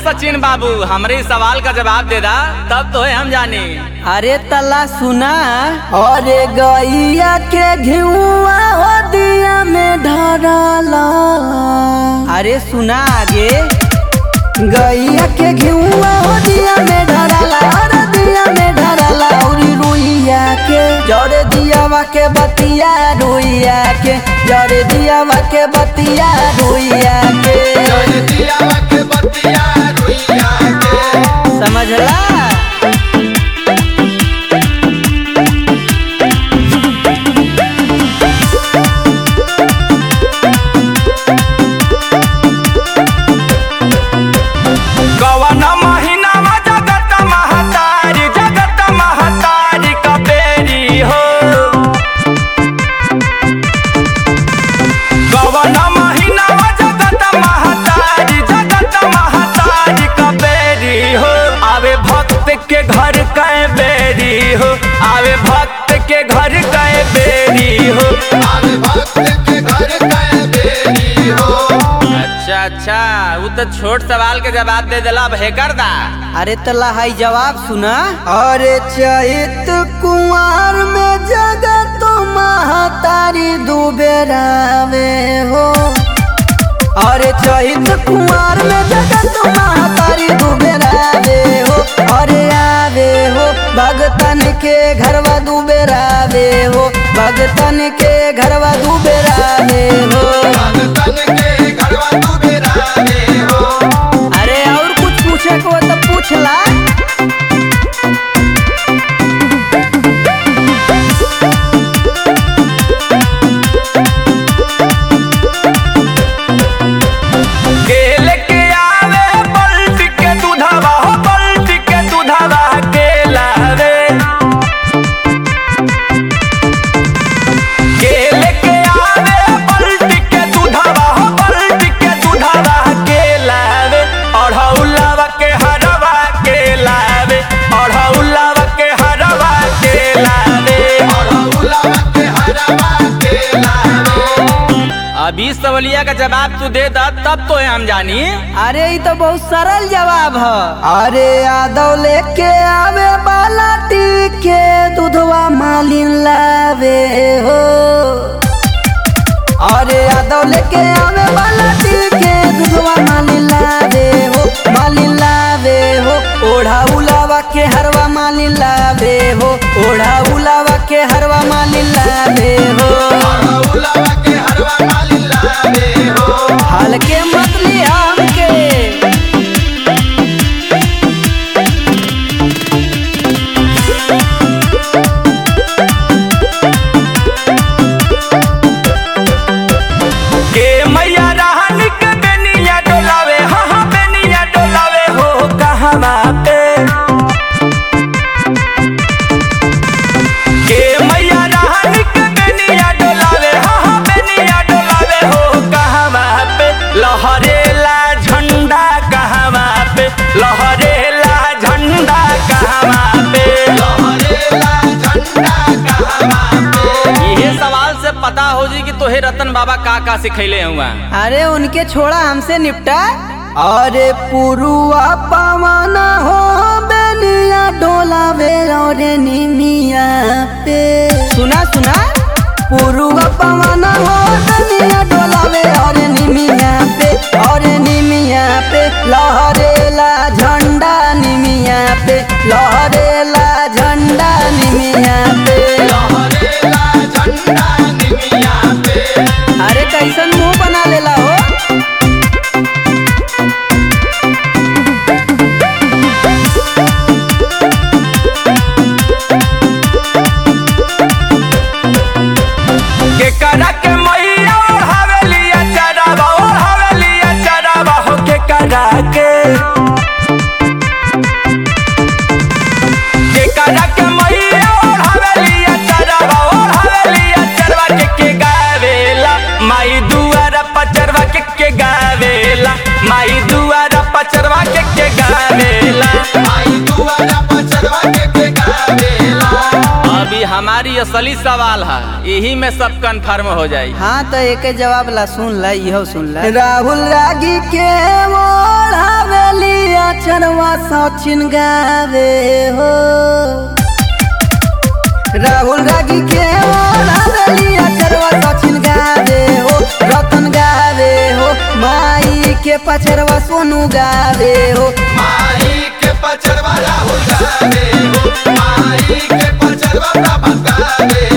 सचिन बाबू हमरे सवाल का जवाब दे दा तब तो है हम जानी। अरे तला सुना, अरे गैया के घिउआ हो दिया में ढाला। अरे सुना आगे, गैया के घिउआ हो दिया में ढाला, अरे दिया में ढाला। उरी रुइया के जड़े दियावा के बतिया रुइया के, जड़े दियावा के बतिया रुइया के, जड़े दियावा के बतिया रुइया के। समझला? के घर कई बेरी हो, आवे भक्त के घर कई बेरी हो, आवे भक्त के घर कई बेरी हो। अच्छा वो तो छोट सवाल के जवाब दे दिला, अब है कर दा। अरे तला हाई जवाब सुना, अरे चैत कुंवर में जगत महतारी दुबेरा में हो, अरे चैत कुंवर में जगत महतारी दुबेरा में हो। अरे आवे हो भगतन के घरवा दुबेरा में हो, भगतन के घरवा दुबेरा में हो, भगतन के घरवा दुबेरा में हो। अरे और कुछ पूछे को तो पूछला। अभी सवालिया का जवाब तू दे दा तब तो है हम जानी। अरे ये तो बहुत सरल जवाब है। अरे यादव लेके आवे बालाटी के दूधवा मालिन लावे हो, अरे यादव लेके आवे बालाटी के दूधवा मालिन लावे हो, मालिन लावे हो। ओढ़ा उलावा के हरवा मालिन लावे हो, ओढ़ा उलावा के हरवा मालिन लावे हो, उलावा के हरवा मालिन लावे हो। हल्के मतली हमके के मैया रहनी के बेनिया डोलावे, हाँ हाँ बेनिया डोलावे हो कहवा पे। के मैया रहनी के बेनिया डोलावे, हाँ हाँ बेनिया डोलावे हो कहवा पे। लहरेला झंडा कहवा पे, लहरेला झंडा कहवा पे, लहरेला झंडा कहवा पे। ये सवाल से पता हो जी कि तोहे रतन बाबा का सिखैले हुआ। अरे उनके छोड़ा हमसे निपटा। अरे पुरुआ पवना हो बेनिया डोलावे और निमिया पे। सुना सुना, पुरुआ पवना हो बेनिया डोलावे और निमिया पे, और निमिया पे लहरेला झंडा निमिया पे, लहरेला झंडा निमिया पे, लहरेला झंडा निमिया पे। अरे कैसन मुंह बना लेला हो। के करा के मैया और हवेलिया चरावा, और हवेलिया चरावा हो के करा के करा के मैया और हवेलिया चरावा, और हवेलिया चरवा के गावेला। माई दुआरा पचरवा के गावेला, माई दुआरा पचरवा के गावेला। आई दुआरा पचरवा के गावेला। अभी हमारी असली सवाल है, यही में सब कन्फर्म हो जाए। हाँ तो एक जवाब ला सुन ला, इहो सुन ला। राहुल रागी के वो ओढ़ावेली अचरवा सचिन गावे हो राहुल रागी के ओढ़ावेली अचरवा सचिन गावे हो रतन गावे हो माई के पचरवा सोनू गावे हो माई के पचरवा राहुल गावे हो माई के पचरवा प्रभात गावे